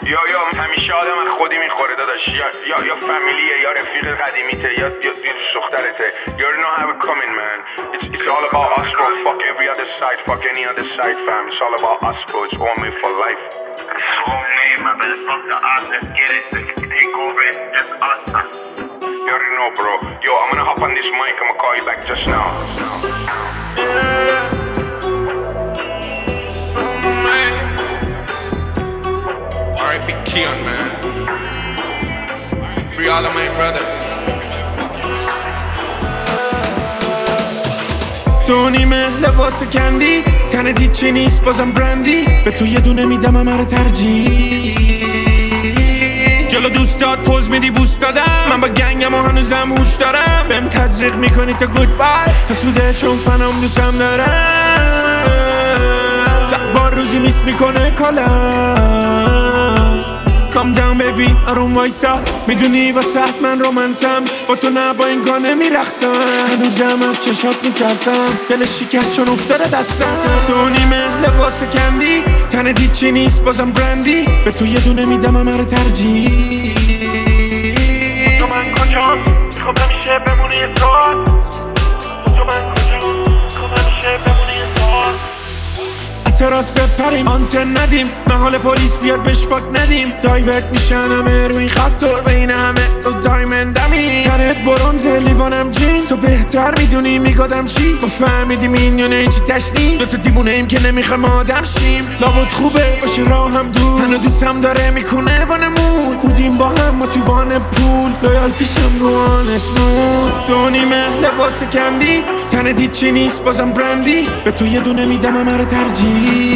یا همیشه آدم از خودی میخوره داداش، یا فامیلیه، یا رفیق قدیمیته، یا دوست دخترته. You already know how it coming, man. It's all about us, bro. Fuck every other side, fuck any other side, fam. It's all about us, bro. It's all made for life. It's all made, man. Better fuck the us. Let's get it. Let's take over. It's just us, man. You already know, bro. Yo, I'm gonna hop on this mic. I'm gonna call you back just now. R.I.P. Keon, man. Free all of my brothers. تو نیمه لباس کندی تنت هیچی نیست بازم برندی به تو یه دونه میدم همه ترجیح جلو دوستات پوز میدی بوست دادم من با گنگم و هنوزم هوش دارم بهم تزریق میکنی تا گود بای حسوده چون فنام دوستم دارم زد بار روزی میس میکنه کالم Calm down baby آروم وایسا میدونی واسه من رومنسم با تو نه با این گانه میرخصم هنوزم از چشات میترسم دل شکست چون افتاده دستم تو نیمه لباس کندی تنت هیچی نیست بازم برندی به تو یه دونه میدم همه ترجیح تو من کجام میخوام همیشه بمونی یه سال تو من کجام میخوام همیشه بمونی یه سال اعتراض بپریم آنتن ندیم محال پلیس بیاد بهش فاک ندیم دایورت میشن همه روی خط و بین همه تو دایمندمی تنت برونزه لیوانم جین تو بهتر میدونی میگادم چی ما فهمیدیم این یا نه هیچی تشنیم دوتا دیوونه ایم که نمیخوایم آدم شیم لابد خوبه باشه راه هم دور هنو دوستم داره میکنه وانمود بودیم با هم ما تو وان پول لایال پیشم رو آنشمون تو نیمه لباس کندی تنت هیچی نیست بازم برندی به تو یه دونه میدم همه ترجیح